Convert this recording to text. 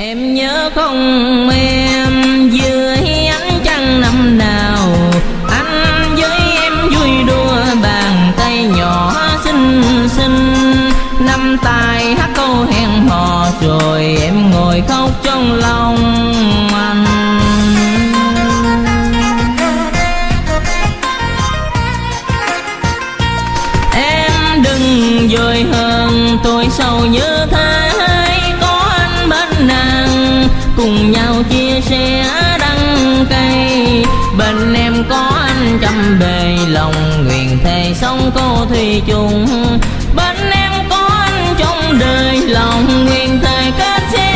Em nhớ không em, dưới ánh trăng năm nào anh với em vui đùa bàn tay nhỏ xinh xinh, nắm tay hát câu hẹn hò rồi em ngồi khóc trong lòng anh. Em đừng vội hơn tôi sầu như thế, có anh bên nàng cùng nhau chia sẻ đắng cay. Bên em có anh trăm bề lòng nguyện thề sống cô thủy chung, bên em có anh trong đời lòng nguyện thề kết sẽ